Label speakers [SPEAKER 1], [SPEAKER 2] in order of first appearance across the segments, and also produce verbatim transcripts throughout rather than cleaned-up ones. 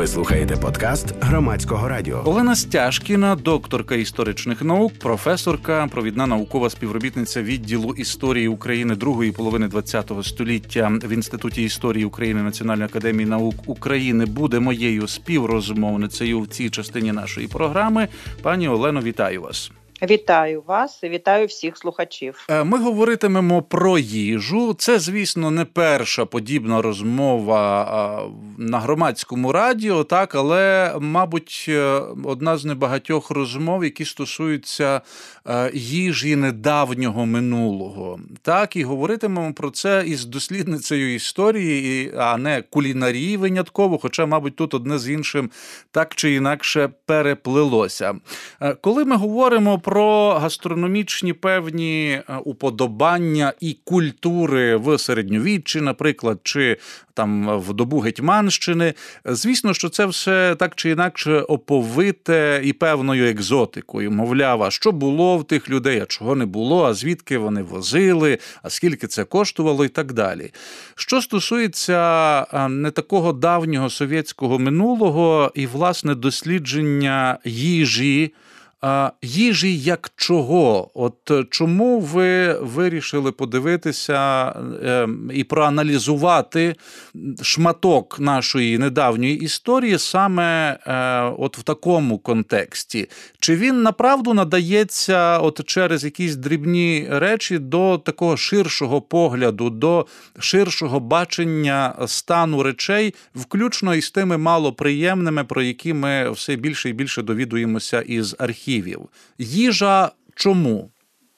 [SPEAKER 1] Ви слухаєте подкаст Громадського радіо.
[SPEAKER 2] Олена Стяжкіна, докторка історичних наук, професорка, провідна наукова співробітниця відділу історії України другої половини ХХ століття в Інституті історії України Національної академії наук України, буде моєю співрозмовницею в цій частині нашої програми. Пані Олено, вітаю вас.
[SPEAKER 3] Вітаю вас і вітаю всіх слухачів.
[SPEAKER 2] Ми говоритимемо про їжу. Це, звісно, не перша подібна розмова на Громадському радіо, так, але, мабуть, одна з небагатьох розмов, які стосуються їжі недавнього минулого. Так, і говоритимемо про це із дослідницею історії, а не кулінарії винятково, хоча, мабуть, тут одне з іншим так чи інакше переплилося. Коли ми говоримо про гастрономічні певні уподобання і культури в середньовіччі, наприклад, чи там в добу Гетьманщини, звісно, що це все так чи інакше оповите і певною екзотикою. Мовляв, а що було в тих людей, а чого не було, а звідки вони возили, а скільки це коштувало і так далі. Що стосується не такого давнього совєтського минулого і, власне, дослідження їжі, їжі як чого? От чому ви вирішили подивитися і проаналізувати шматок нашої недавньої історії саме от в такому контексті? Чи він направду надається от через якісь дрібні речі до такого ширшого погляду, до ширшого бачення стану речей, включно із тими малоприємними, про які ми все більше і більше довідуємося із архівів? Їжа чому?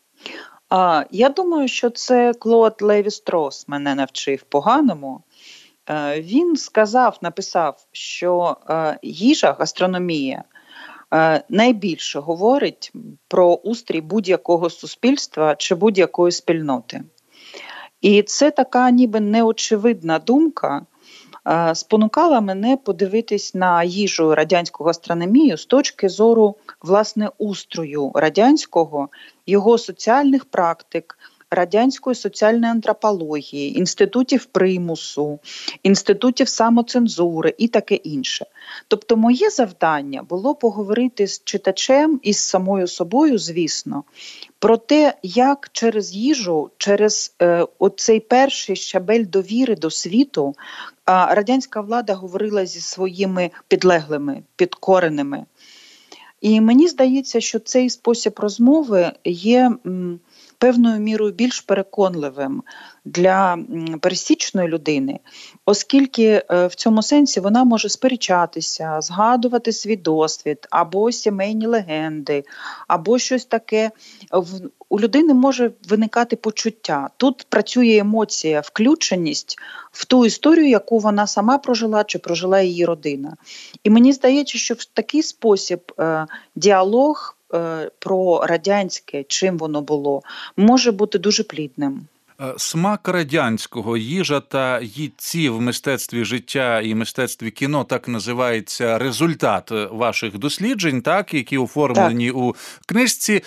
[SPEAKER 3] А, я думаю, що це Клод Леві-Строс мене навчив поганому. Е, він сказав, написав, що е, їжа, гастрономія е, найбільше говорить про устрій будь-якого суспільства чи будь-якої спільноти. І це така ніби неочевидна думка спонукала мене подивитись на їжу, радянську гастрономію з точки зору, власне, устрою радянського, його соціальних практик, радянської соціальної антропології, інститутів примусу, інститутів самоцензури і таке інше. Тобто моє завдання було поговорити з читачем і з самою собою, звісно, про те, як через їжу, через е, оцей перший щабель довіри до світу а радянська влада говорила зі своїми підлеглими, підкореними. І мені здається, що цей спосіб розмови є м, певною мірою більш переконливим для пересічної людини, оскільки в цьому сенсі вона може сперечатися, згадувати свій досвід, або сімейні легенди, або щось таке. У людини може виникати почуття. Тут працює емоція, включеність в ту історію, яку вона сама прожила чи прожила її родина. І мені здається, що в такий спосіб е, діалог е, про радянське, чим воно було, може бути дуже плідним.
[SPEAKER 2] Смак радянського, їжа та їдці в мистецтві життя і мистецтві кіно, так називається результат ваших досліджень, так, які оформлені так у книжці.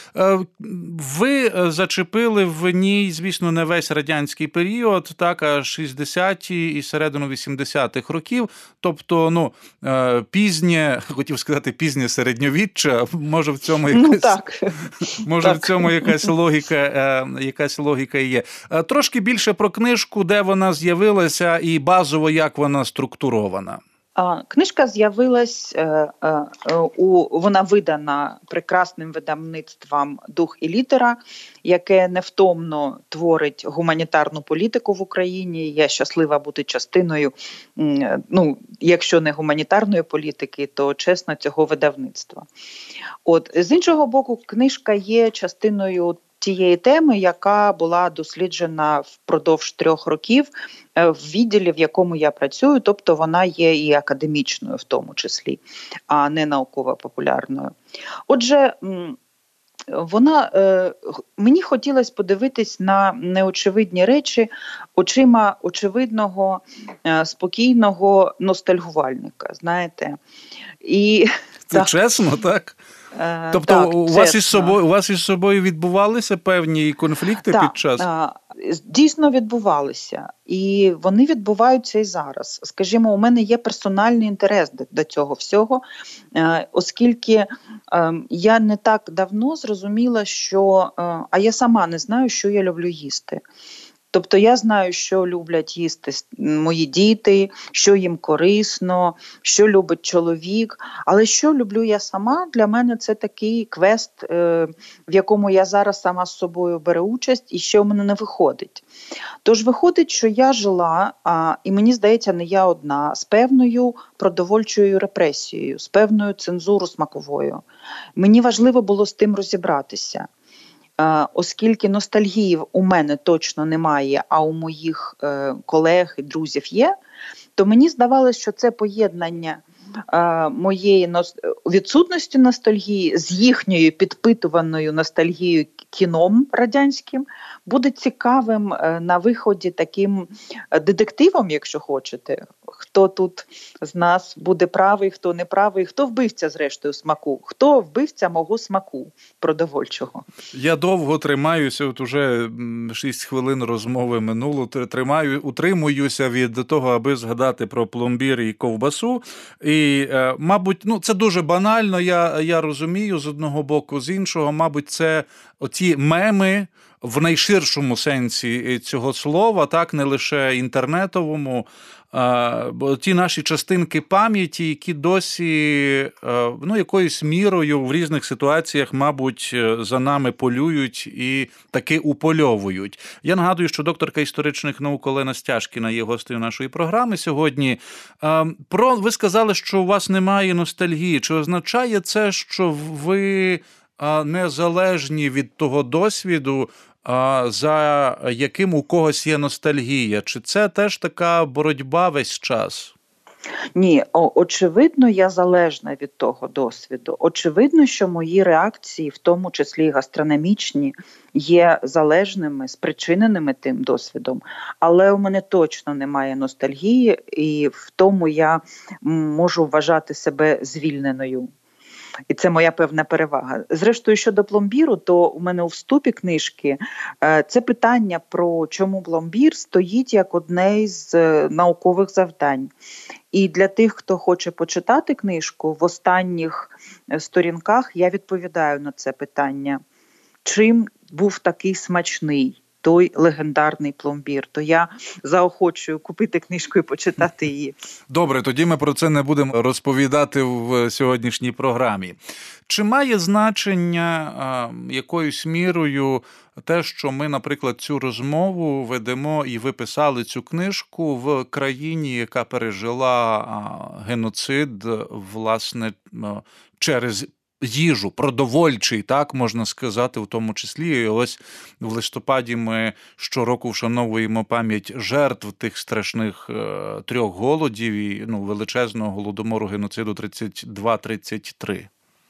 [SPEAKER 2] Ви зачепили в ній, звісно, не весь радянський період, так, а шістдесяті і середину вісімдесятих років, тобто, ну, пізнє, хотів сказати, пізнє середньовіччя, може в цьому якась, ну, так. може так. в цьому якась логіка, якась логіка є. Трошки більше про книжку, де вона з'явилася і базово, як вона структурована.
[SPEAKER 3] Книжка з'явилась, вона видана прекрасним видавництвом «Дух і літера», яке невтомно творить гуманітарну політику в Україні. Я щаслива бути частиною, ну, якщо не гуманітарної політики, то чесно цього видавництва. От, з іншого боку, книжка є частиною тієї теми, яка була досліджена впродовж трьох років в відділі, в якому я працюю, тобто вона є і академічною в тому числі, а не науково-популярною. Отже, вона, мені хотілося подивитись на неочевидні речі очима очевидного, спокійного ностальгувальника, знаєте. І,
[SPEAKER 2] Це так. чесно, так? Тобто
[SPEAKER 3] так,
[SPEAKER 2] у вас
[SPEAKER 3] чесно.
[SPEAKER 2] із собою у вас із собою відбувалися певні конфлікти
[SPEAKER 3] Так,
[SPEAKER 2] під час?
[SPEAKER 3] Дійсно відбувалися. І вони відбуваються і зараз. Скажімо, у мене є персональний інтерес до цього всього, оскільки я не так давно зрозуміла, що, а я сама не знаю, що я люблю їсти. Тобто я знаю, що люблять їсти мої діти, що їм корисно, що любить чоловік. Але що люблю я сама, для мене це такий квест, в якому я зараз сама з собою беру участь і ще у мене не виходить. Тож виходить, що я жила, а, і мені здається, не я одна, з певною продовольчою репресією, з певною цензурою смаковою. Мені важливо було з тим розібратися. Оскільки ностальгії у мене точно немає, а у моїх е, колег і друзів є, то мені здавалося, що це поєднання е, моєї ност... відсутності ностальгії з їхньою підпитуваною ностальгією кіном радянським буде цікавим е, на виході таким детективом, якщо хочете. Хто тут з нас буде правий, хто не правий, хто вбивця, зрештою, смаку, хто вбивця мого смаку продовольчого.
[SPEAKER 2] Я довго тримаюся, от уже шість хвилин розмови минуло, тримаю, утримуюся від того, аби згадати про пломбір і ковбасу. І, мабуть, ну, це дуже банально, я, я розумію, з одного боку, з іншого, мабуть, це оці меми, в найширшому сенсі цього слова, так, не лише інтернетовому, бо ті наші частинки пам'яті, які досі, ну, якоюсь мірою в різних ситуаціях, мабуть, за нами полюють і таки упольовують. Я нагадую, що докторка історичних наук Олена Стяжкіна є гостею нашої програми сьогодні. Про, ви сказали, що у вас немає ностальгії. Чи означає це, що ви незалежні від того досвіду, за яким у когось є ностальгія? Чи це теж така боротьба весь час?
[SPEAKER 3] Ні, о, очевидно, я залежна від того досвіду. Очевидно, що мої реакції, в тому числі гастрономічні, є залежними, спричиненими тим досвідом. Але у мене точно немає ностальгії, і в тому я можу вважати себе звільненою. І це моя певна перевага. Зрештою, щодо пломбіру, то у мене у вступі книжки це питання про чому пломбір стоїть як одне з наукових завдань. І для тих, хто хоче почитати книжку, в останніх сторінках я відповідаю на це питання. Чим був такий смачний той легендарний пломбір? То я заохочую купити книжку і почитати її.
[SPEAKER 2] Добре, тоді ми про це не будемо розповідати в сьогоднішній програмі. Чи має значення а, якоюсь мірою те, що ми, наприклад, цю розмову ведемо і ви писали цю книжку в країні, яка пережила а, геноцид, власне, через їжу, продовольчий, так, можна сказати, в тому числі. І ось в листопаді ми щороку вшановуємо пам'ять жертв тих страшних е, трьох голодів і, ну, величезного голодомору геноциду тридцять два тридцять три.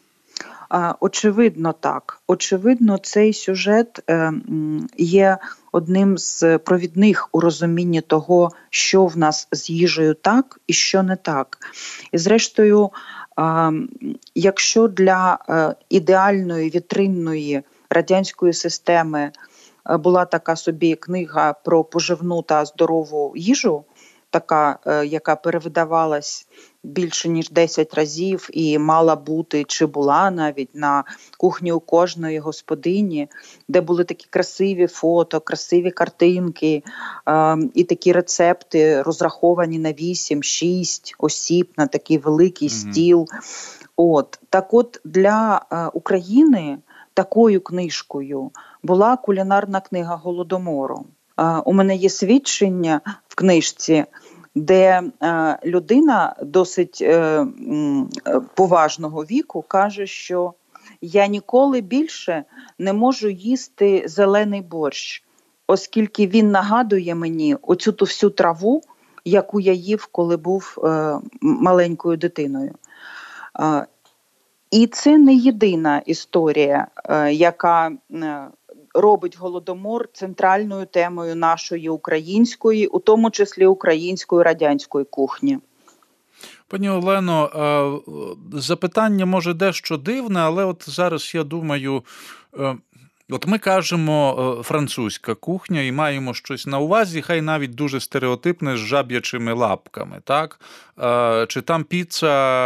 [SPEAKER 3] Очевидно, так. Очевидно, цей сюжет е, є одним з провідних у розумінні того, що в нас з їжею так і що не так. І зрештою, е, якщо для е, ідеальної вітринної радянської системи е, була така собі книга про поживну та здорову їжу, така, е, яка перевидавалась більше ніж десять разів і мала бути, чи була навіть на кухні у кожної господині, де були такі красиві фото, красиві картинки е, і такі рецепти розраховані на вісім-шість осіб, на такий великий mm-hmm. стіл. От. Так от для е, України такою книжкою була кулінарна книга Голодомору. Е, у мене є свідчення в книжці, де е, людина досить е, поважного віку каже, що я ніколи більше не можу їсти зелений борщ, оскільки він нагадує мені оцю ту всю траву, яку я їв, коли був е, маленькою дитиною. Е, і це не єдина історія, е, яка е, робить Голодомор центральною темою нашої української, у тому числі української радянської кухні.
[SPEAKER 2] Пані Олено, запитання може дещо дивне, але от зараз я думаю, от ми кажемо французька кухня і маємо щось на увазі, хай навіть дуже стереотипне, з жаб'ячими лапками, так? Чи там піца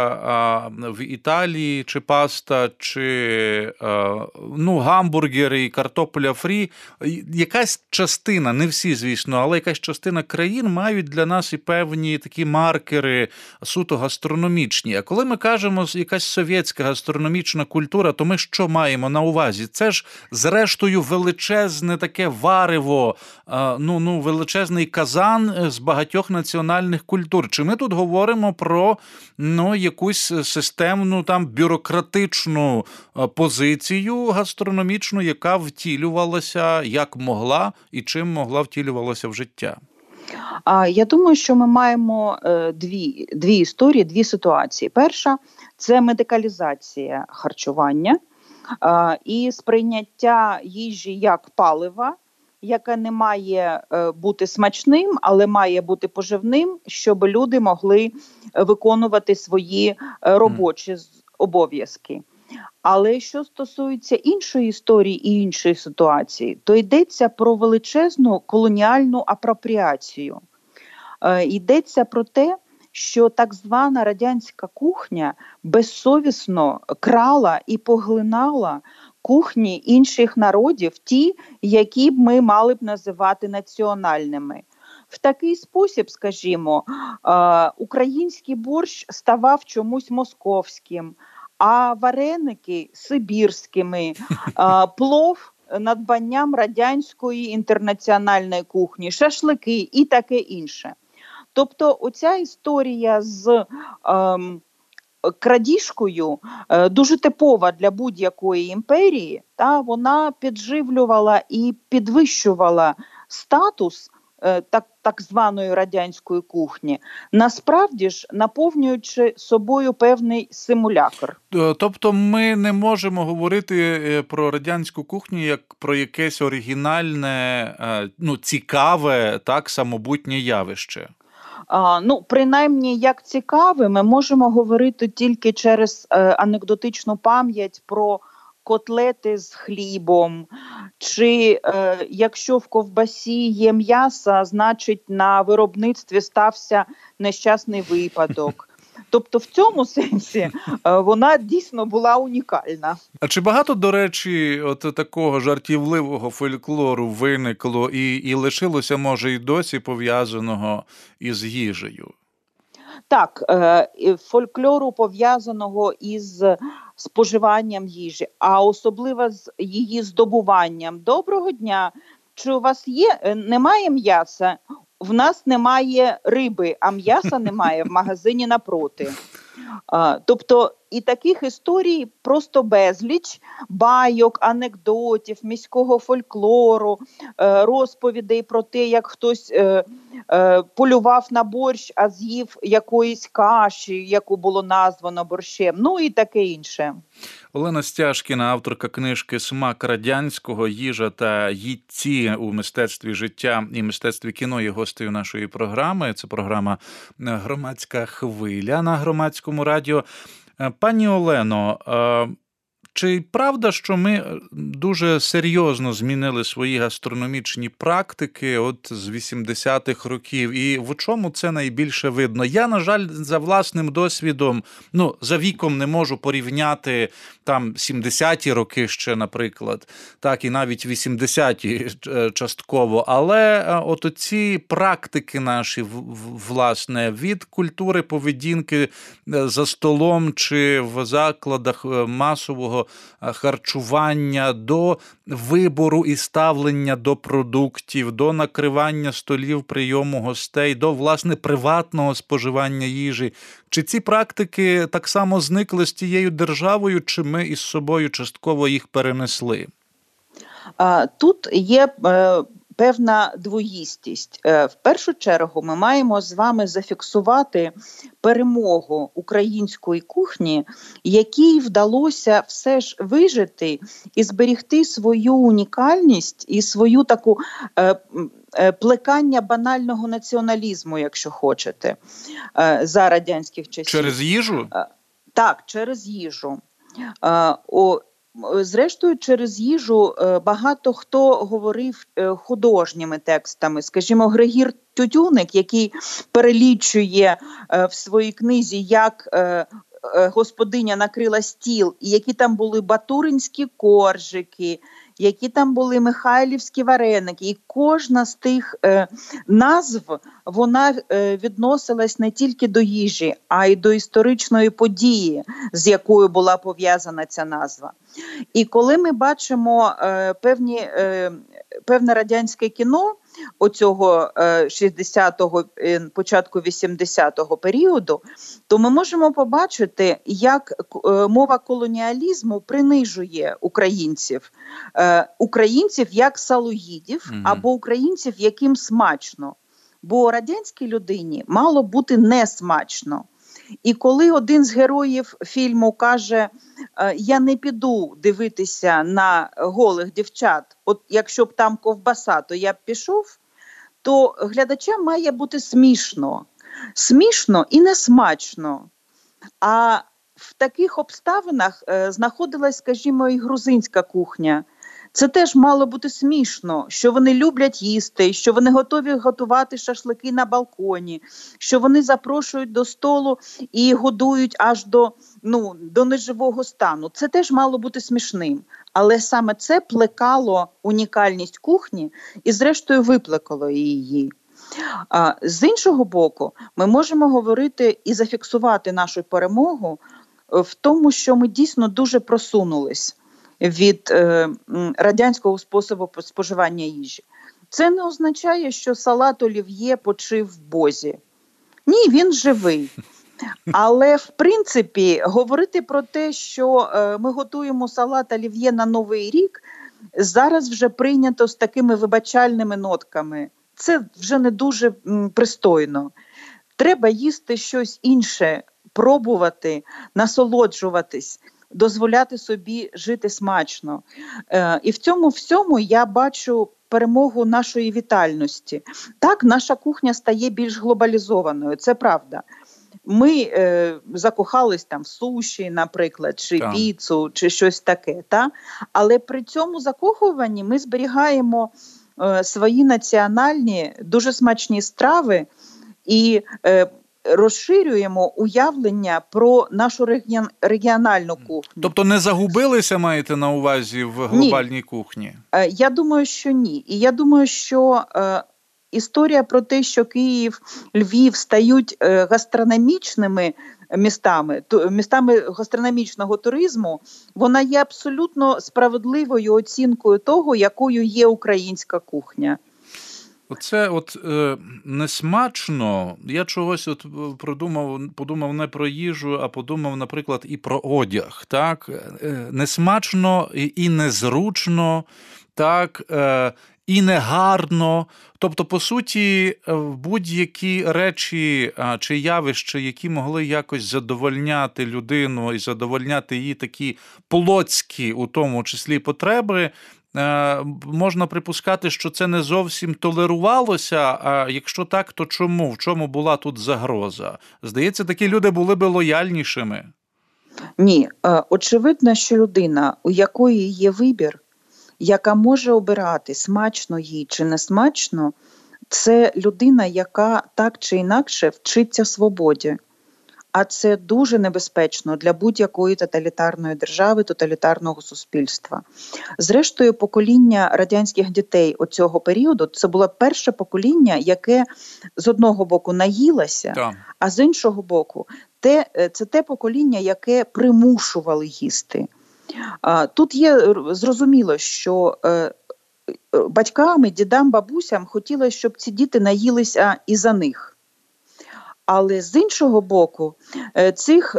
[SPEAKER 2] в Італії, чи паста, чи ну, гамбургери і картопля фрі. Якась частина, не всі, звісно, але якась частина країн мають для нас і певні такі маркери суто гастрономічні. А коли ми кажемо якась совєтська гастрономічна культура, то ми що маємо на увазі? Це ж, зрештою, величезне таке варево, ну, ну, величезний казан з багатьох національних культур. Чи ми тут говоримо про ну, якусь системну там бюрократичну позицію гастрономічну, яка втілювалася як могла і чим могла втілювалася в життя?
[SPEAKER 3] Я думаю, що ми маємо дві, дві історії, дві ситуації. Перша – це медикалізація харчування і сприйняття їжі як палива, яке не має бути смачним, але має бути поживним, щоб люди могли виконувати свої робочі обов'язки. Але що стосується іншої історії і іншої ситуації, то йдеться про величезну колоніальну апропріацію. Йдеться про те, що так звана радянська кухня безсовісно крала і поглинала кухні інших народів, ті, які б ми мали б називати національними. В такий спосіб, скажімо, український борщ ставав чомусь московським, а вареники – сибірськими, плов – надбанням радянської інтернаціональної кухні, шашлики і таке інше. Тобто оця історія з ем, крадіжкою е, дуже типова для будь-якої імперії, та вона підживлювала і підвищувала статус е, так, так званої радянської кухні, насправді ж наповнюючи собою певний симулякр.
[SPEAKER 2] Тобто ми не можемо говорити про радянську кухню як про якесь оригінальне, ну, цікаве, так, самобутнє явище.
[SPEAKER 3] А, ну, принаймні, як цікаве, ми можемо говорити тільки через е, анекдотичну пам'ять про котлети з хлібом, чи е, якщо в ковбасі є м'ясо, значить на виробництві стався нещасний випадок. Тобто в цьому сенсі вона дійсно була унікальна.
[SPEAKER 2] А чи багато, до речі, от такого жартівливого фольклору виникло і, і лишилося, може, і досі пов'язаного із їжею?
[SPEAKER 3] Так, фольклору пов'язаного із споживанням їжі, а особливо з її здобуванням. Доброго дня! Чи у вас є, немає м'яса? В нас немає риби, а м'яса немає в магазині напроти. А, тобто і таких історій просто безліч, байок, анекдотів, міського фольклору, е, розповідей про те, як хтось е, е, полював на борщ, а з'їв якоїсь каші, яку було названо борщем, ну і таке інше.
[SPEAKER 2] Олена Стяжкіна, авторка книжки «Смак радянського. Їжа та їдці у мистецтві життя і мистецтві кіно» є гостею нашої програми. Це програма «Громадська хвиля» на Громадському радіо. Пані Олено, чи правда, що ми дуже серйозно змінили свої гастрономічні практики от з вісімдесятих років? І в чому це найбільше видно? Я, на жаль, за власним досвідом, ну, за віком не можу порівняти там сімдесяті роки ще, наприклад, так, і навіть вісімдесяті частково. Але от оці практики наші, власне, від культури поведінки за столом чи в закладах масового харчування, до вибору і ставлення до продуктів, до накривання столів, прийому гостей, до, власне, приватного споживання їжі. Чи ці практики так само зникли з тією державою, чи ми із собою частково їх перенесли?
[SPEAKER 3] Тут є певна двоїстість. В першу чергу ми маємо з вами зафіксувати перемогу української кухні, якій вдалося все ж вижити і зберегти свою унікальність і свою таку плекання банального націоналізму, якщо хочете, за радянських часів.
[SPEAKER 2] Через їжу?
[SPEAKER 3] Так, через їжу. О, зрештою, через їжу багато хто говорив художніми текстами. Скажімо, Григір Тютюник, який перелічує в своїй книзі, як господиня накрила стіл, і які там були батуринські коржики, які там були михайлівські вареники. І кожна з тих е, назв, вона е, відносилась не тільки до їжі, а й до історичної події, з якою була пов'язана ця назва. І коли ми бачимо е, певні, е, певне радянське кіно оцього е, шістдесятого, е, початку вісімдесятого періоду, то ми можемо побачити, як е, мова колоніалізму принижує українців. Е, українців як салоїдів, mm-hmm. або українців, яким смачно. Бо радянській людині мало бути несмачно. І коли один з героїв фільму каже, я не піду дивитися на голих дівчат, от якщо б там ковбаса, то я б пішов, то глядачам має бути смішно. Смішно і несмачно. А в таких обставинах знаходилась, скажімо, і грузинська кухня. Це теж мало бути смішно, що вони люблять їсти, що вони готові готувати шашлики на балконі, що вони запрошують до столу і годують аж до, ну, до неживого стану. Це теж мало бути смішним. Але саме це плекало унікальність кухні і зрештою виплекало її. А, з іншого боку, ми можемо говорити і зафіксувати нашу перемогу в тому, що ми дійсно дуже просунулись від е, радянського способу споживання їжі. Це не означає, що салат олів'є почив в Бозі. Ні, він живий. Але, в принципі, говорити про те, що е, ми готуємо салат олів'є на Новий рік, зараз вже прийнято з такими вибачальними нотками. Це вже не дуже м, пристойно. Треба їсти щось інше, пробувати, насолоджуватись, дозволяти собі жити смачно. Е, і в цьому всьому я бачу перемогу нашої вітальності. Так, наша кухня стає більш глобалізованою, це правда. Ми е, закохались там в суші, наприклад, чи так. піцу, чи щось таке. Та? Але при цьому закохуванні ми зберігаємо е, свої національні, дуже смачні страви і е, розширюємо уявлення про нашу регіон, регіональну кухню.
[SPEAKER 2] Тобто не загубилися, маєте на увазі, в глобальній ні. кухні?
[SPEAKER 3] Е, я думаю, що ні. І я думаю, що е, історія про те, що Київ, Львів стають е, гастрономічними містами, то, містами гастрономічного туризму, вона є абсолютно справедливою оцінкою того, якою є українська кухня.
[SPEAKER 2] Оце от е, несмачно, я чогось от продумав, подумав не про їжу, а подумав, наприклад, і про одяг, так? Е, несмачно і, і незручно, так, е, і негарно. Тобто, по суті, будь-які речі чи явища, які могли якось задовольняти людину і задовольняти її такі плотські, у тому числі, потреби, можна припускати, що це не зовсім толерувалося, а якщо так, то чому? В чому була тут загроза? Здається, такі люди були би лояльнішими.
[SPEAKER 3] Ні, очевидно, що людина, у якої є вибір, яка може обирати, смачно їй чи не смачно, це людина, яка так чи інакше вчиться свободі. А це дуже небезпечно для будь-якої тоталітарної держави, тоталітарного суспільства. Зрештою, покоління радянських дітей оцього періоду, це було перше покоління, яке з одного боку наїлося, так. а з іншого боку, те, це те покоління, яке примушували їсти. Тут є зрозуміло, що батькам, дідам, бабусям хотілося, щоб ці діти наїлися і за них. Але з іншого боку, цих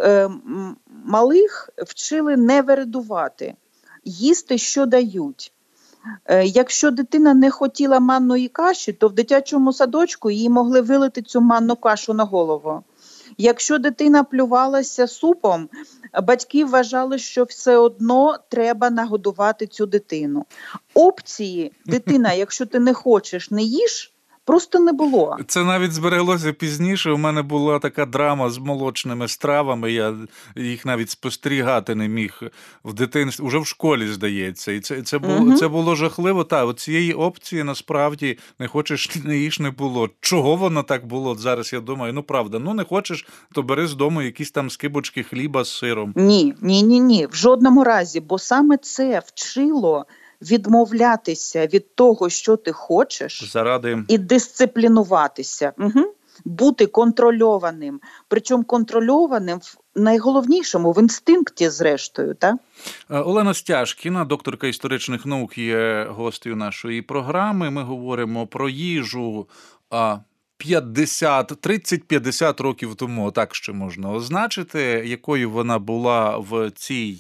[SPEAKER 3] малих вчили не вередувати, їсти, що дають. Якщо дитина не хотіла манної каші, то в дитячому садочку їй могли вилити цю манну кашу на голову. Якщо дитина плювалася супом, батьки вважали, що все одно треба нагодувати цю дитину. Опції «дитина, якщо ти не хочеш, не їж» просто не було.
[SPEAKER 2] Це навіть збереглося пізніше. У мене була така драма з молочними стравами, я їх навіть спостерігати не міг в дитинстві, уже в школі, здається. І це, це, було, угу. це було жахливо. Та, от цієї опції насправді не хочеш, не їж не було. Чого воно так було? От зараз я думаю, ну правда, ну не хочеш, то бери з дому якісь там скибочки хліба з сиром.
[SPEAKER 3] Ні, ні, ні, ні, в жодному разі, бо саме це вчило відмовлятися від того, що ти хочеш,
[SPEAKER 2] заради
[SPEAKER 3] і дисциплінуватися, угу. бути контрольованим. Причому контрольованим в найголовнішому, в інстинкті, зрештою. Так?
[SPEAKER 2] Олена Стяжкіна, докторка історичних наук, є гостею нашої програми. Ми говоримо про їжу п'ятдесят, тридцять-п'ятдесят років тому, так ще можна означити, якою вона була в цій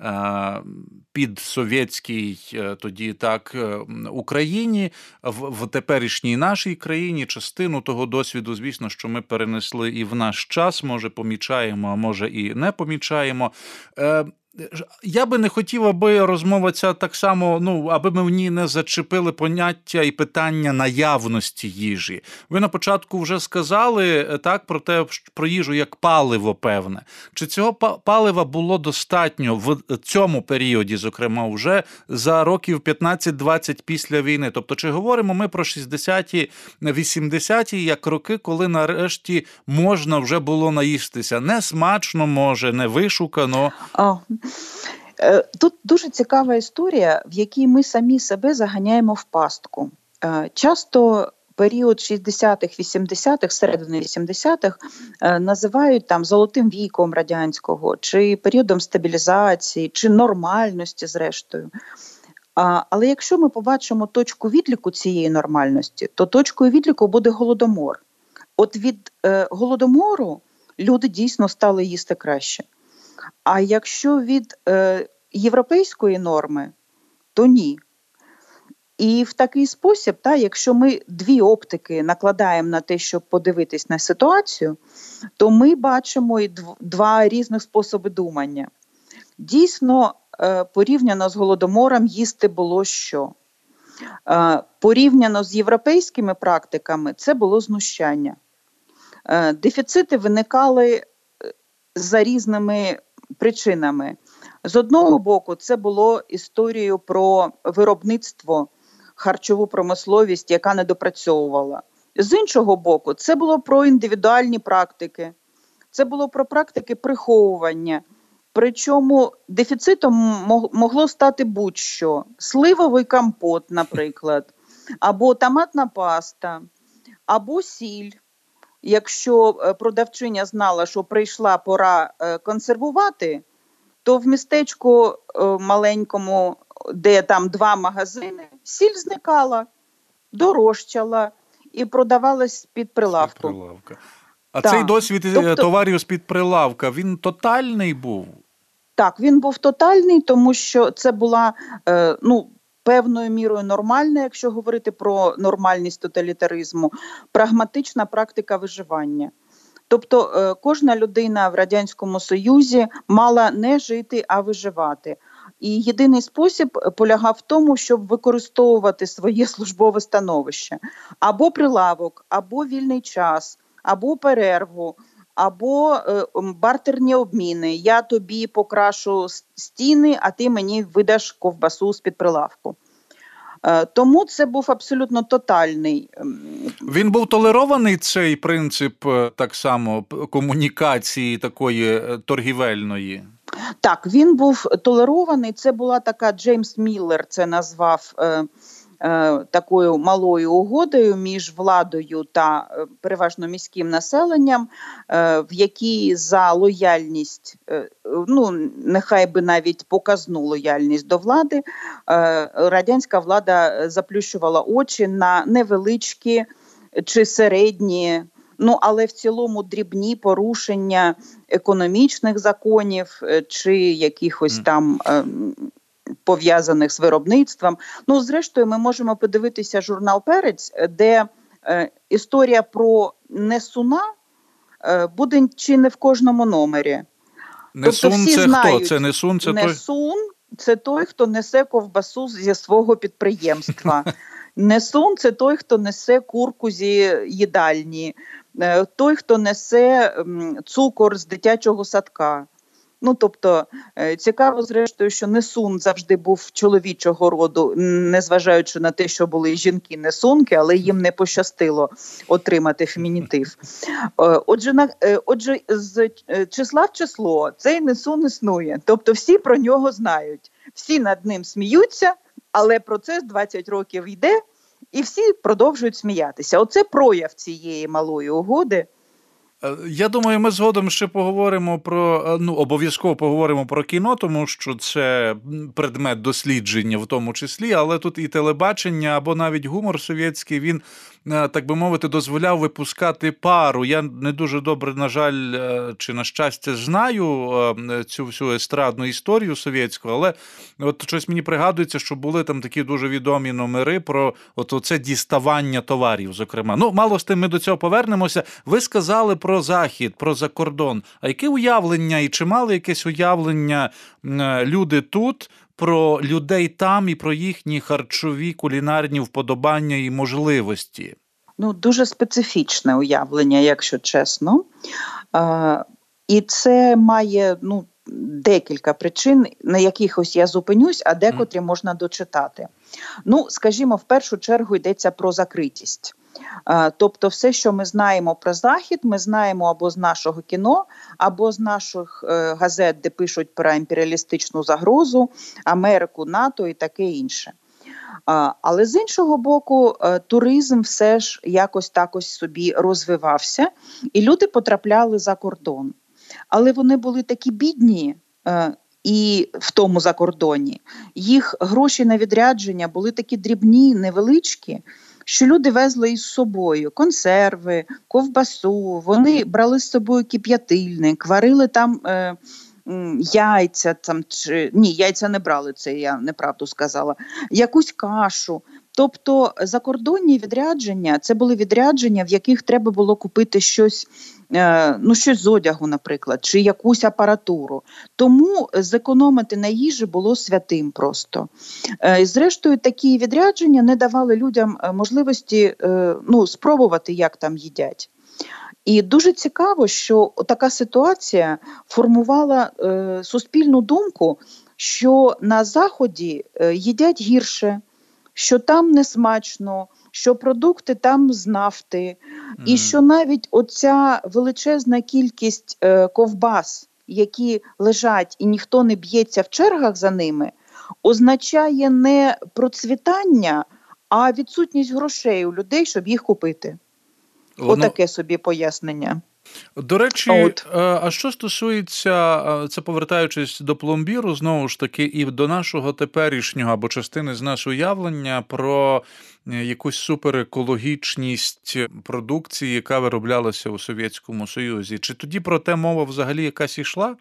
[SPEAKER 2] підсовєтській тоді так Україні, в, в теперішній нашій країні. Частину того досвіду, звісно, що ми перенесли і в наш час, може помічаємо, а може і не помічаємо. Я би не хотів, аби розмова ця так само, ну, аби ми в ній не зачепили поняття і питання наявності їжі. Ви на початку вже сказали так про те, про їжу як паливо певне. Чи цього палива було достатньо в цьому періоді, зокрема, вже за років п'ятнадцять-двадцять після війни? Тобто, чи говоримо ми про шістдесяті, вісімдесяті як роки, коли нарешті можна вже було наїстися? Не смачно, може, не вишукано.
[SPEAKER 3] Oh. Тут дуже цікава історія, в якій ми самі себе заганяємо в пастку. Часто період шістдесятих, вісімдесятих, середини вісімдесятих називають там золотим віком радянського, чи періодом стабілізації, чи нормальності, зрештою. Але якщо ми побачимо точку відліку цієї нормальності, то точкою відліку буде Голодомор. От від Голодомору люди дійсно стали їсти краще. А якщо від е, європейської норми, то ні. І в такий спосіб, та, якщо ми дві оптики накладаємо на те, щоб подивитись на ситуацію, то ми бачимо і дв- два різних способи думання. Дійсно, е, порівняно з Голодомором їсти було що? Е, порівняно з європейськими практиками це було знущання. Е, дефіцити виникали за різними причинами. З одного боку, це було історією про виробництво, харчову промисловість, яка не допрацьовувала. З іншого боку, це було про індивідуальні практики, це було про практики приховування. Причому дефіцитом могло стати будь-що. Сливовий компот, наприклад, або томатна паста, або сіль. Якщо продавчиня знала, що прийшла пора консервувати, то в містечку маленькому, де там два магазини, сіль зникала, дорожчала і продавалась під прилавку.
[SPEAKER 2] прилавка. А
[SPEAKER 3] так.
[SPEAKER 2] Цей досвід
[SPEAKER 3] тобто,
[SPEAKER 2] товарів з-під прилавка, він тотальний був?
[SPEAKER 3] Так, він був тотальний, тому що це була, е, ну, певною мірою нормальна, якщо говорити про нормальність тоталітаризму, прагматична практика виживання. Тобто е, кожна людина в Радянському Союзі мала не жити, а виживати. І єдиний спосіб полягав в тому, щоб використовувати своє службове становище. Або прилавок, або вільний час, або перерву, або е, бартерні обміни. Я тобі покрашу стіни, а ти мені видаш ковбасу з-під прилавку. Е, тому це був абсолютно тотальний.
[SPEAKER 2] Він був толерований, цей принцип так само комунікації такої торгівельної?
[SPEAKER 3] Так, він був толерований. Це була така, Джеймс Міллер це назвав е, е, такою малою угодою між владою та е, переважно міським населенням, е, в якій за лояльність, е, ну нехай би навіть показну лояльність до влади, е, радянська влада заплющувала очі на невеличкі чи середні, ну, але в цілому дрібні порушення економічних законів чи якихось там е, пов'язаних з виробництвом. Ну, зрештою, ми можемо подивитися журнал «Перець», де е, історія про несуна буде чи не в кожному номері.
[SPEAKER 2] Несун
[SPEAKER 3] тобто всі
[SPEAKER 2] це
[SPEAKER 3] знають,
[SPEAKER 2] хто? Це Несун? Це той?
[SPEAKER 3] Несун – це той, хто несе ковбасу зі свого підприємства. Несун – це той, хто несе курку зі їдальні. Той, хто несе цукор з дитячого садка. Ну, тобто, цікаво, зрештою, що Несун завжди був чоловічого роду, незважаючи на те, що були жінки-несунки, але їм не пощастило отримати фемінітив. Отже, на, отже, з числа в число цей Несун існує. Тобто, всі про нього знають, всі над ним сміються, але процес двадцять років йде, і всі продовжують сміятися. Оце прояв цієї малої угоди.
[SPEAKER 2] Я думаю, ми згодом ще поговоримо про, ну, обов'язково поговоримо про кіно, тому що це предмет дослідження в тому числі, але тут і телебачення, або навіть гумор совєтський, він, так би мовити, дозволяв випускати пару. Я не дуже добре, на жаль, чи на щастя, знаю цю всю естрадну історію совєтську, але от щось мені пригадується, що були там такі дуже відомі номери про от оце діставання товарів, зокрема. Ну, мало з тим, ми до цього повернемося. Ви сказали про про Захід, про закордон. А яке уявлення, і чи мали якесь уявлення люди тут про людей там і про їхні харчові, кулінарні вподобання і можливості?
[SPEAKER 3] Ну, дуже специфічне уявлення, якщо чесно. А, і це має, ну, декілька причин, на яких ось я зупинюсь, а декотрі mm. можна дочитати. Ну, скажімо, в першу чергу йдеться про закритість. Тобто все, що ми знаємо про Захід, ми знаємо або з нашого кіно, або з наших е, газет, де пишуть про імперіалістичну загрозу, Америку, НАТО і таке інше. А, але з іншого боку, е, туризм все ж якось так ось собі розвивався, і люди потрапляли за кордон. Але вони були такі бідні, е, і в тому закордоні. Їх гроші на відрядження були такі дрібні, невеличкі, що люди везли із собою консерви, ковбасу, вони брали з собою кип'ятильник, варили там е, яйця, там, чи, ні, яйця не брали, це я неправду сказала, якусь кашу. Тобто закордонні відрядження, це були відрядження, в яких треба було купити щось, е, ну, щось з одягу, наприклад, чи якусь апаратуру. Тому зекономити на їжі було святим просто. Е, зрештою, такі відрядження не давали людям можливості е, ну, спробувати, як там їдять. І дуже цікаво, що така ситуація формувала е, суспільну думку, що на Заході е, їдять гірше, що там несмачно, що продукти там з нафти, mm. і що навіть оця величезна кількість е, ковбас, які лежать і ніхто не б'ється в чергах за ними, означає не процвітання, а відсутність грошей у людей, щоб їх купити. Воно... Отаке собі пояснення.
[SPEAKER 2] До речі, От. а що стосується, це повертаючись до пломбіру, знову ж таки, і до нашого теперішнього, або частини з нашого уявлення про якусь суперекологічність продукції, яка вироблялася у Совєтському Союзі. Чи тоді про те мова взагалі якась йшла?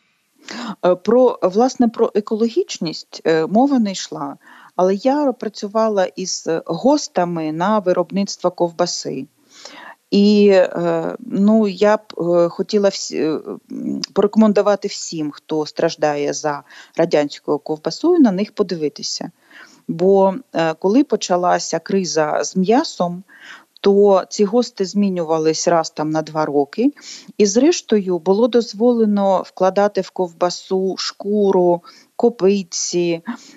[SPEAKER 3] Про, власне, про екологічність мова не йшла. Але я працювала із гостами на виробництво ковбаси. І ну, я б хотіла всі, порекомендувати всім, хто страждає за радянською ковбасою, на них подивитися. Бо коли почалася криза з м'ясом, то ці гости змінювались раз там на два роки. І зрештою було дозволено вкладати в ковбасу шкуру, копиці,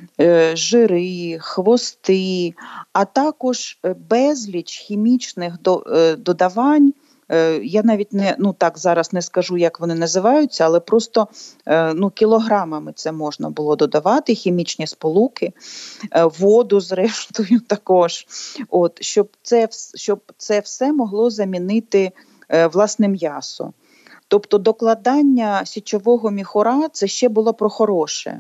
[SPEAKER 3] жири, хвости, а також безліч хімічних додавань. Я навіть не, ну так зараз не скажу, як вони називаються, але просто ну, кілограмами це можна було додавати, хімічні сполуки, воду зрештою також, от, щоб, це, щоб це все могло замінити власне м'ясо. Тобто докладання січового міхура – це ще було про хороше.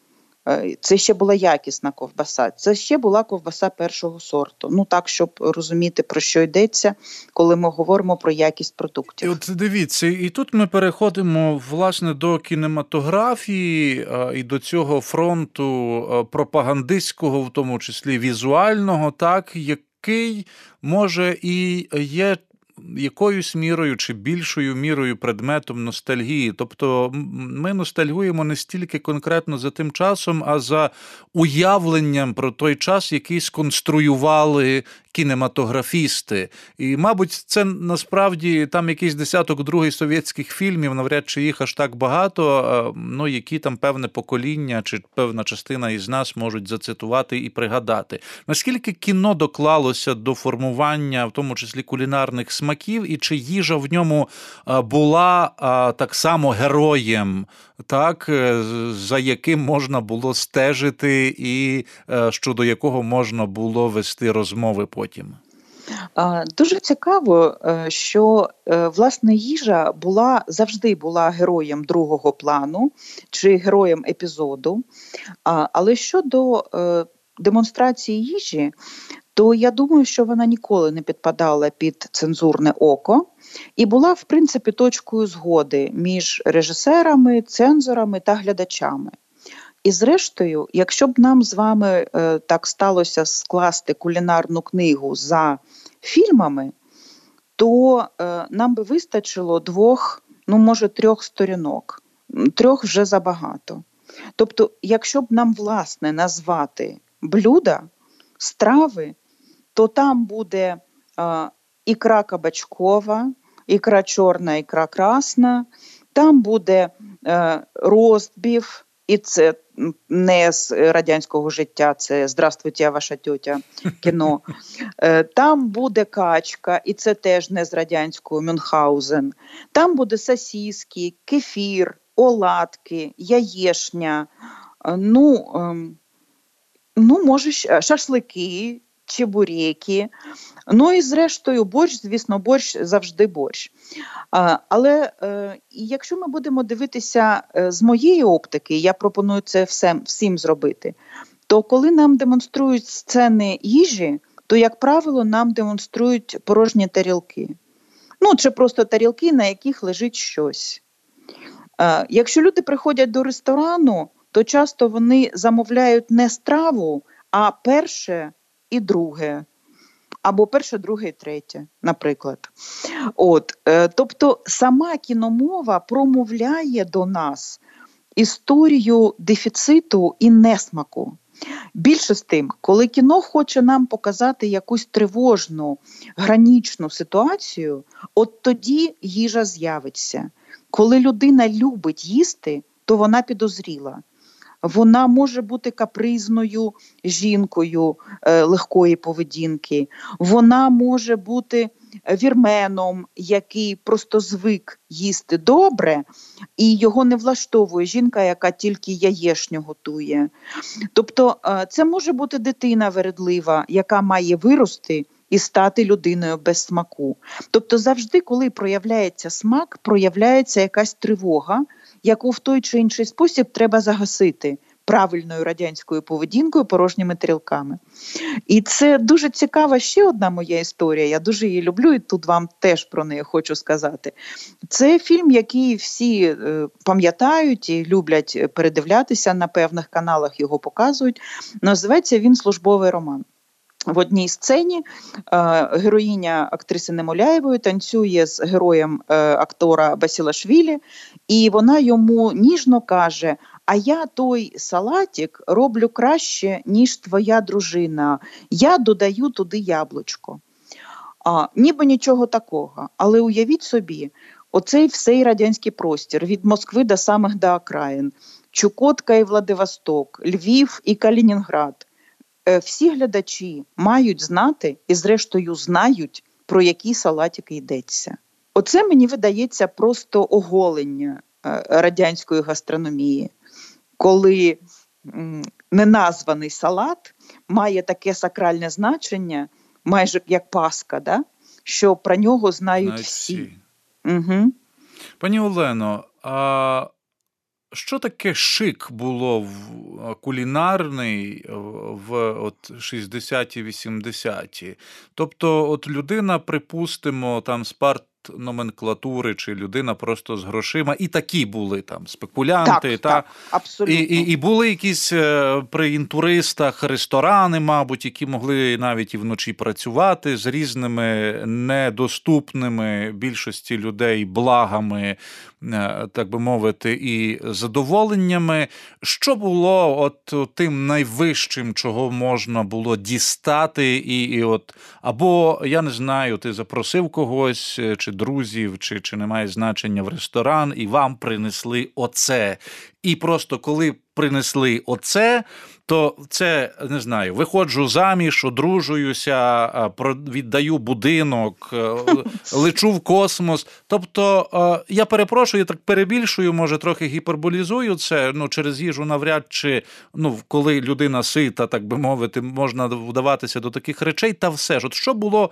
[SPEAKER 3] Це ще була якісна ковбаса, це ще була ковбаса першого сорту. Ну так, щоб розуміти, про що йдеться, коли ми говоримо про якість продуктів.
[SPEAKER 2] І от дивіться, і тут ми переходимо, власне, до кінематографії і до цього фронту пропагандистського, в тому числі візуального, так, який, може, і є якоюсь мірою чи більшою мірою предметом ностальгії. Тобто ми ностальгуємо не стільки конкретно за тим часом, а за уявленням про той час, який сконструювали кінематографісти. І, мабуть, це насправді там якийсь десяток другий совєтських фільмів, навряд чи їх аж так багато, ну, які там певне покоління чи певна частина із нас можуть зацитувати і пригадати. Наскільки кіно доклалося до формування, в тому числі кулінарних смаків, і чи їжа в ньому була так само героєм, так, за яким можна було стежити і щодо якого можна було вести розмови потім?
[SPEAKER 3] Дуже цікаво, що, власне, їжа була, завжди була героєм другого плану чи героєм епізоду. Але щодо демонстрації їжі, то я думаю, що вона ніколи не підпадала під цензурне око і була, в принципі, точкою згоди між режисерами, цензорами та глядачами. І зрештою, якщо б нам з вами е, так сталося скласти кулінарну книгу за фільмами, то е, нам би вистачило двох, ну, може, трьох сторінок. Трьох вже забагато. Тобто, якщо б нам, власне, назвати блюда, страви, то там буде е, ікра кабачкова, ікра чорна, ікра красна, там буде е, ростбіф, і це не з радянського життя, це «Здравствуйте, я ваша тьотя» кіно. Там буде качка, і це теж не з радянського, Мюнхгаузен. Там буде сосиски, кефір, оладки, яєшня, ну, ну може, шашлики, чебуреки. Ну і зрештою борщ, звісно, борщ завжди борщ. Але якщо ми будемо дивитися з моєї оптики, я пропоную це всім, всім зробити, то коли нам демонструють сцени їжі, то, як правило, нам демонструють порожні тарілки. Ну, чи просто тарілки, на яких лежить щось. Якщо люди приходять до ресторану, то часто вони замовляють не страву, а перше і друге. Або перше, друге і третє, наприклад. От, е, тобто сама кіномова промовляє до нас історію дефіциту і несмаку. Більше з тим, коли кіно хоче нам показати якусь тривожну, гранічну ситуацію, от тоді їжа з'явиться. Коли людина любить їсти, то вона підозріла. Вона може бути капризною жінкою е, легкої поведінки. Вона може бути вірменом, який просто звик їсти добре, і його не влаштовує жінка, яка тільки яєшню готує. Тобто е, це може бути дитина вередлива, яка має вирости і стати людиною без смаку. Тобто завжди, коли проявляється смак, проявляється якась тривога, яку в той чи інший спосіб треба загасити правильною радянською поведінкою, порожніми тарілками. І це дуже цікава ще одна моя історія, я дуже її люблю, і тут вам теж про неї хочу сказати. Це фільм, який всі е, пам'ятають і люблять передивлятися, на певних каналах його показують. Називається він «Службовий роман». В одній сцені е, героїня актриси Немоляєвої танцює з героєм е, актора Басілашвілі, і вона йому ніжно каже: «А я той салатик роблю краще, ніж твоя дружина. Я додаю туди яблучко». А, ніби нічого такого, але уявіть собі, оцей всей радянський простір, від Москви до самих до окраїн, Чукотка і Владивосток, Львів і Калінінград. Всі глядачі мають знати і, зрештою, знають, про які салатики йдеться. Оце, мені видається, просто оголення радянської гастрономії, коли неназваний салат має таке сакральне значення, майже як Пасха, да? Що про нього знають, знають всі. всі. Угу.
[SPEAKER 2] Пані Олено, а що таке шик було в кулінарний в от шістдесяті-вісімдесяті? Тобто, от людина, припустимо, там з номенклатури, чи людина просто з грошима. І такі були там спекулянти.
[SPEAKER 3] Так,
[SPEAKER 2] та,
[SPEAKER 3] так, абсолютно.
[SPEAKER 2] І, і, і були якісь при інтуристах ресторани, мабуть, які могли навіть і вночі працювати з різними недоступними більшості людей благами, так би мовити, і задоволеннями. Що було от тим найвищим, чого можна було дістати, і, і от, або, я не знаю, ти запросив когось, чи друзів, чи, чи немає значення, в ресторан, і вам принесли оце. І просто коли принесли оце, то це, не знаю, виходжу заміж, одружуюся, віддаю будинок, лечу в космос. Тобто, я перепрошую, я так перебільшую, може, трохи гіперболізую це, ну, через їжу навряд чи, ну, коли людина сита, так би мовити, можна вдаватися до таких речей, та все ж. От що було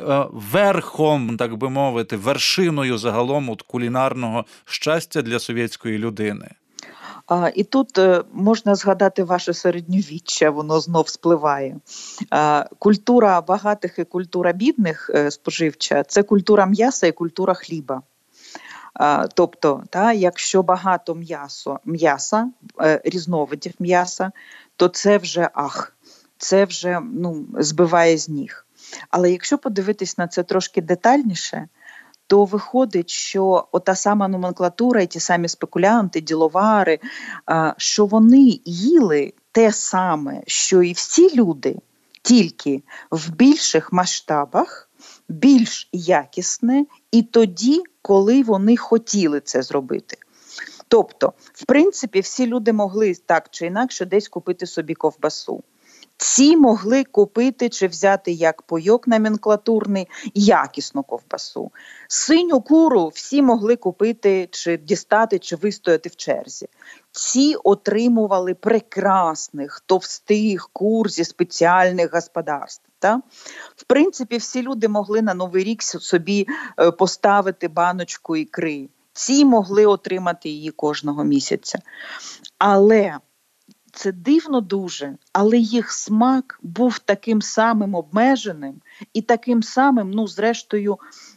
[SPEAKER 2] верхом, так би мовити, вершиною загалом от кулінарного щастя для совєтської людини?
[SPEAKER 3] А, і тут е, можна згадати ваше середньовіччя, воно знов спливає. А, культура багатих і культура бідних е, споживча – це культура м'яса і культура хліба. А, тобто, та, якщо багато м'ясо, м'яса, е, різновидів м'яса, то це вже ах, це вже ну, збиває з ніг. Але якщо подивитись на це трошки детальніше, то виходить, що ота сама номенклатура і ті самі спекулянти, діловари, що вони їли те саме, що і всі люди, тільки в більших масштабах, більш якісне, і тоді, коли вони хотіли це зробити. Тобто, в принципі, всі люди могли так чи інакше десь купити собі ковбасу. Ці могли купити чи взяти як пайок номенклатурний якісну ковбасу. Синю куру всі могли купити, чи дістати, чи вистояти в черзі. Ці отримували прекрасних, товстих кур зі спеціальних господарств. Та? В принципі, всі люди могли на Новий рік собі поставити баночку ікри. Ці могли отримати її кожного місяця. Але це дивно дуже, але їх смак був таким самим обмеженим і таким самим, ну, зрештою,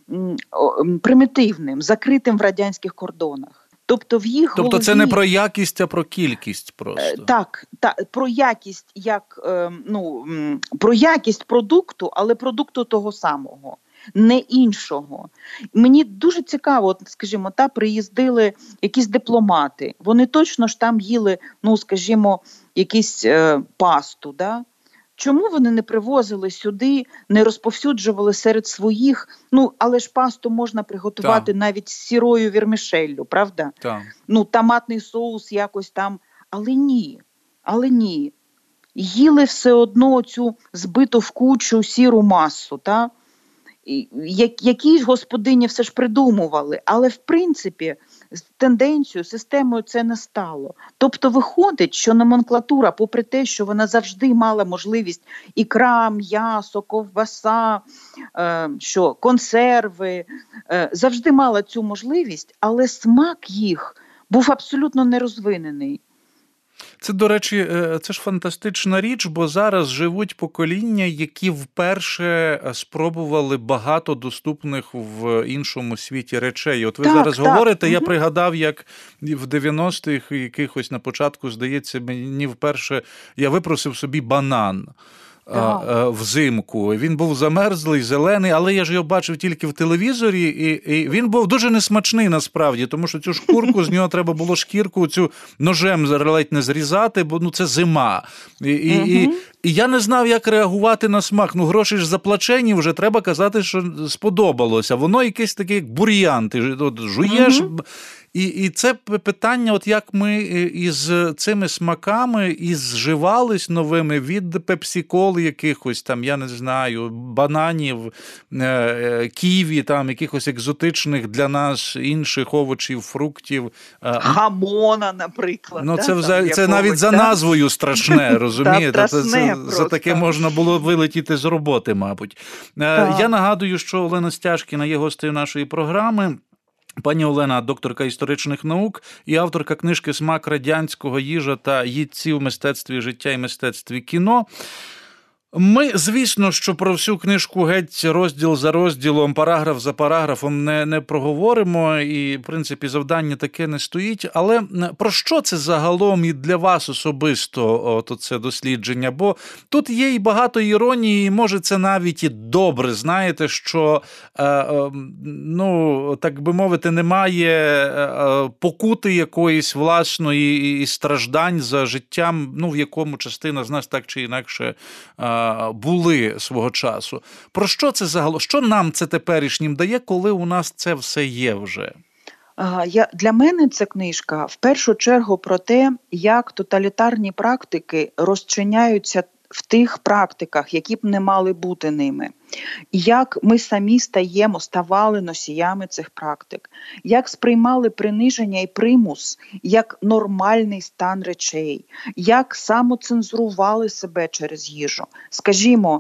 [SPEAKER 3] примітивним, закритим в радянських кордонах. Тобто в їх
[SPEAKER 2] Тобто
[SPEAKER 3] голові...
[SPEAKER 2] це не про якість, а про кількість просто.
[SPEAKER 3] Так, так, про якість, як, ну, про якість продукту, але продукту того самого. Не іншого. Мені дуже цікаво, от, скажімо, та приїздили якісь дипломати. Вони точно ж там їли, ну, скажімо, якісь е, пасту, да? Чому вони не привозили сюди, не розповсюджували серед своїх? Ну, але ж пасту можна приготувати так. навіть з сірою вірмішеллю, правда?
[SPEAKER 2] Так.
[SPEAKER 3] Ну, томатний соус якось там. Але ні, але ні. Їли все одно цю збиту в кучу сіру масу, так? Які господині все ж придумували, але в принципі з тенденцією, системою це не стало. Тобто виходить, що номенклатура, попри те, що вона завжди мала можливість ікра, м'ясо, ковбаса, е, що, консерви, е, завжди мала цю можливість, але смак їх був абсолютно нерозвинений.
[SPEAKER 2] Це, до речі, це ж фантастична річ, бо зараз живуть покоління, які вперше спробували багато доступних в іншому світі речей. От ви так, зараз так. говорите, угу. я пригадав, як в дев'яностих якихось на початку, здається, мені вперше я випросив собі банан. Так. Взимку. Він був замерзлий, зелений, але я ж його бачив тільки в телевізорі, і, і він був дуже несмачний насправді, тому що цю шкурку, з нього треба було шкірку цю ножем ледь не зрізати, бо ну, це зима. І, і, угу. і, і я не знав, як реагувати на смак. Ну, гроші ж заплачені, вже треба казати, що сподобалося. Воно якесь таке, як бур'ян, ти от, жуєш. Угу. І, і це питання, от як ми із цими смаками із зживались новими від пепсі-коли якихось там, я не знаю, бананів, ківі, там якихось екзотичних для нас інших овочів, фруктів.
[SPEAKER 3] Гамона, наприклад.
[SPEAKER 2] Ну,
[SPEAKER 3] да?
[SPEAKER 2] це,
[SPEAKER 3] там,
[SPEAKER 2] це навіть за назвою страшне, розумієте? Це, це, за таке можна було вилетіти з роботи, мабуть. Так. Я нагадую, що Олена Стяжкіна є гостею нашої програми. Пані Олена – докторка історичних наук і авторка книжки «Смак радянського їжа та їдці в мистецтві життя і мистецтві кіно». Ми, звісно, що про всю книжку геть розділ за розділом, параграф за параграфом не, не проговоримо, і, в принципі, завдання таке не стоїть. Але про що це загалом і для вас особисто от це дослідження? Бо тут є і багато іронії, і, може, це навіть і добре, знаєте, що, е, е, ну, так би мовити, немає е, покути якоїсь власної і, і страждань за життям, ну, в якому частина з нас так чи інакше е, були свого часу. Про що це загалом? Що нам це теперішнім дає, коли у нас це все є вже?
[SPEAKER 3] Я, для мене ця книжка в першу чергу про те, як тоталітарні практики розчиняються в тих практиках, які б не мали бути ними. Як ми самі стаємо, ставали носіями цих практик, як сприймали приниження і примус як нормальний стан речей, як самоцензурували себе через їжу. Скажімо,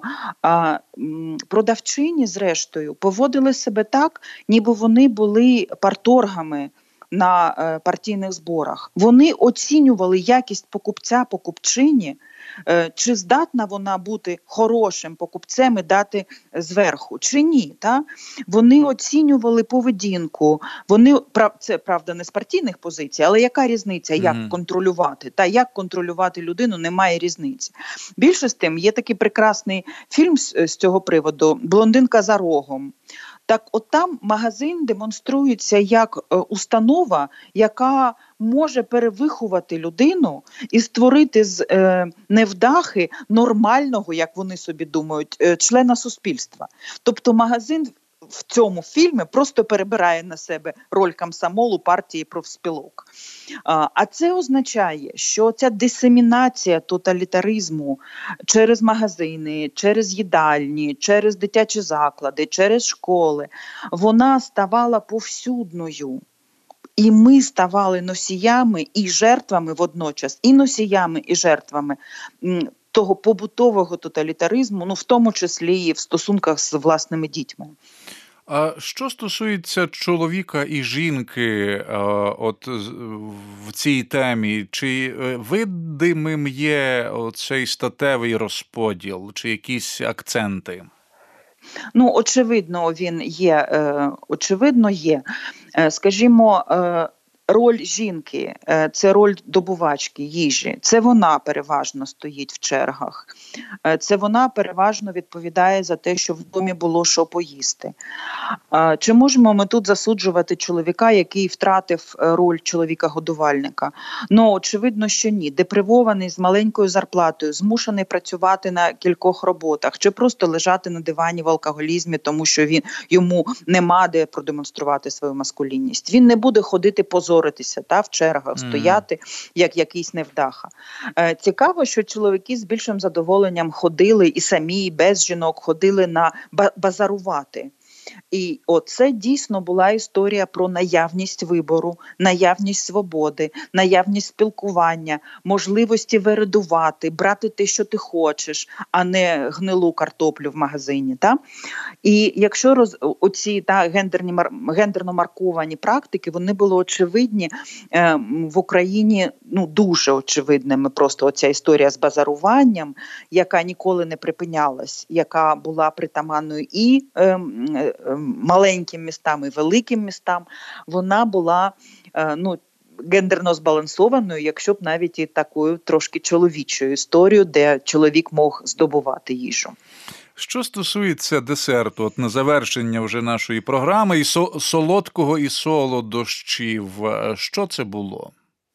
[SPEAKER 3] продавчині, зрештою, поводили себе так, ніби вони були парторгами на партійних зборах. Вони оцінювали якість покупця-покупчині, чи здатна вона бути хорошим покупцем і дати зверху, чи ні. Та? Вони оцінювали поведінку, вони, це, правда, не з партійних позицій, але яка різниця, як mm-hmm. контролювати? Та як контролювати людину, немає різниці. Більше з тим, є такий прекрасний фільм з, з цього приводу «Блондинка за рогом». Так от там магазин демонструється як е, установа, яка може перевиховати людину і створити з е, невдахи нормального, як вони собі думають, е, члена суспільства. Тобто магазин в цьому фільмі просто перебирає на себе роль комсомолу, партії, профспілок. А, а це означає, що ця дисемінація тоталітаризму через магазини, через їдальні, через дитячі заклади, через школи, вона ставала повсюдною. І ми ставали носіями і жертвами водночас, і носіями, і жертвами того побутового тоталітаризму, ну в тому числі і в стосунках з власними дітьми.
[SPEAKER 2] А що стосується чоловіка і жінки от в цій темі, чи видимим є цей статевий розподіл, чи якісь акценти?
[SPEAKER 3] Ну, очевидно, він є, очевидно є. Скажімо, роль жінки – це роль добувачки їжі. Це вона переважно стоїть в чергах. Це вона переважно відповідає за те, що в домі було що поїсти. Чи можемо ми тут засуджувати чоловіка, який втратив роль чоловіка-годувальника? Ну, очевидно, що ні. Депривований, з маленькою зарплатою, змушений працювати на кількох роботах, чи просто лежати на дивані в алкоголізмі, тому що він, йому нема де продемонструвати свою маскулінність. Він не буде ходити позоритися, та, в чергах, стояти, mm. як якийсь невдаха. Е, цікаво, що чоловіки з більшим задоволенням ходили, і самі, і без жінок, ходили на базарувати. І оце дійсно була історія про наявність вибору, наявність свободи, наявність спілкування, можливості вередувати, брати те, що ти хочеш, а не гнилу картоплю в магазині. Та? І якщо роз, оці та, гендерні, гендерно марковані практики, вони були очевидні е, в Україні, ну, дуже очевидними. Просто оця історія з базаруванням, яка ніколи не припинялась, яка була притаманною і е, е, маленьким містам і великим містам, вона була, ну, гендерно збалансованою, якщо б навіть і такою трошки чоловічою історією, де чоловік мог здобувати їжу.
[SPEAKER 2] Що стосується десерту, от на завершення вже нашої програми, і солодкого, і солодощів, що це було?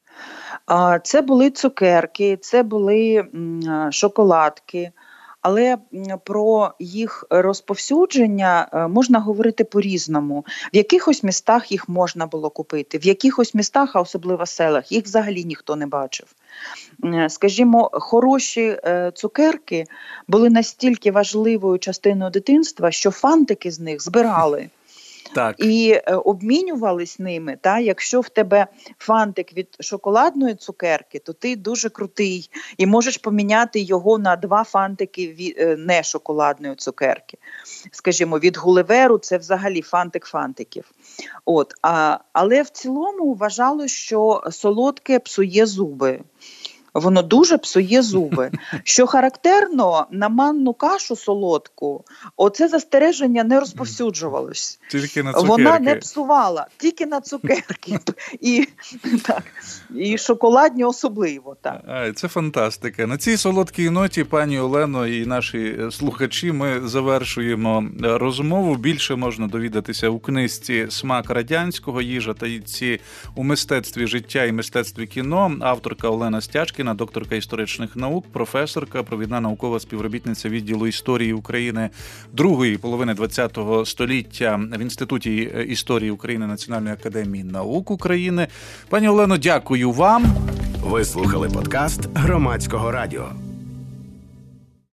[SPEAKER 3] Це були цукерки, це були шоколадки. Але про їх розповсюдження можна говорити по-різному. В якихось містах їх можна було купити, в якихось містах, а особливо селах, їх взагалі ніхто не бачив. Скажімо, хороші цукерки були настільки важливою частиною дитинства, що фантики з них збирали. Так. І е, обмінювались ними. Та? Якщо в тебе фантик від шоколадної цукерки, то ти дуже крутий і можеш поміняти його на два фантики від е, не шоколадної цукерки. Скажімо, від Гуліверу це взагалі фантик фантиків. От, а, але в цілому вважало, що солодке псує зуби. Воно дуже псує зуби. Що характерно, на манну кашу солодку оце застереження не розповсюджувалось.
[SPEAKER 2] Тільки на цукерки.
[SPEAKER 3] Вона не псувала, тільки на цукерки. І, так, і шоколадні особливо. Так.
[SPEAKER 2] А, це фантастика. На цій солодкій ноті, пані Олено і наші слухачі, ми завершуємо розмову. Більше можна довідатися у книжці «Смак радянського. Їжа та їдці у мистецтві життя і мистецтві кіно». Авторка Олена Стяжкіна, докторка історичних наук, професорка, провідна наукова співробітниця відділу історії України другої половини ХХ століття в Інституті історії України Національної академії наук України. Пані Олено, дякую вам.
[SPEAKER 1] Ви слухали подкаст Громадського радіо.